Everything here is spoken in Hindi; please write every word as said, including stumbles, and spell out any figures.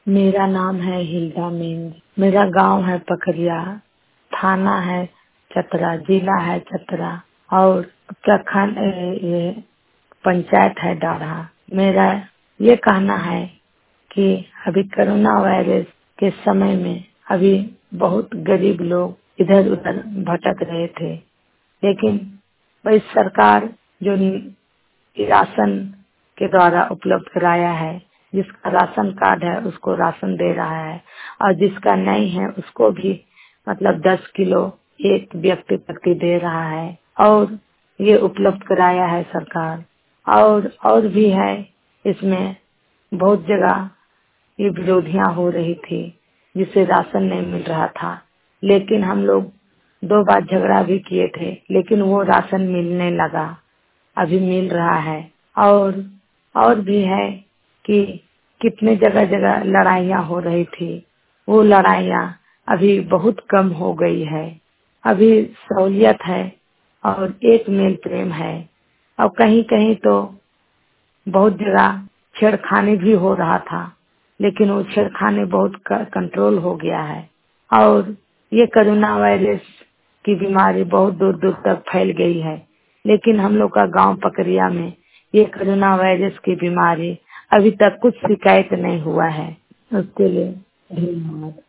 मेरा नाम है हिल्दा मीन। मेरा गांव है पखरिया, थाना है चतरा, जिला है चतरा और प्रखंड ये पंचायत है डाढ़ा। मेरा ये कहना है कि अभी कोरोना वायरस के समय में अभी बहुत गरीब लोग इधर उधर भटक रहे थे, लेकिन वही सरकार जो राशन के द्वारा उपलब्ध कराया है, जिसका राशन कार्ड है उसको राशन दे रहा है और जिसका नहीं है उसको भी मतलब दस किलो एक व्यक्ति प्रति दे रहा है और ये उपलब्ध कराया है सरकार। और और भी है, इसमें बहुत जगह ये विरोधियां हो रही थी जिससे राशन नहीं मिल रहा था, लेकिन हम लोग दो बार झगड़ा भी किए थे, लेकिन वो राशन मिलने लगा, अभी मिल रहा है। और और भी है कि कितने जगह जगह लड़ाइयाँ हो रही थी, वो लड़ाइयाँ अभी बहुत कम हो गई है, अभी सहूलियत है और एक मेल प्रेम है। और कहीं कहीं तो बहुत जगह छेड़खानी भी हो रहा था, लेकिन वो छेड़खानी बहुत कंट्रोल हो गया है। और ये कोरोना वायरस की बीमारी बहुत दूर दूर तक फैल गई है, लेकिन हम लोग का गांव पकरिया में ये कोरोना वायरस की बीमारी अभी तक कुछ शिकायत नहीं हुआ है। उसके लिए धन्यवाद।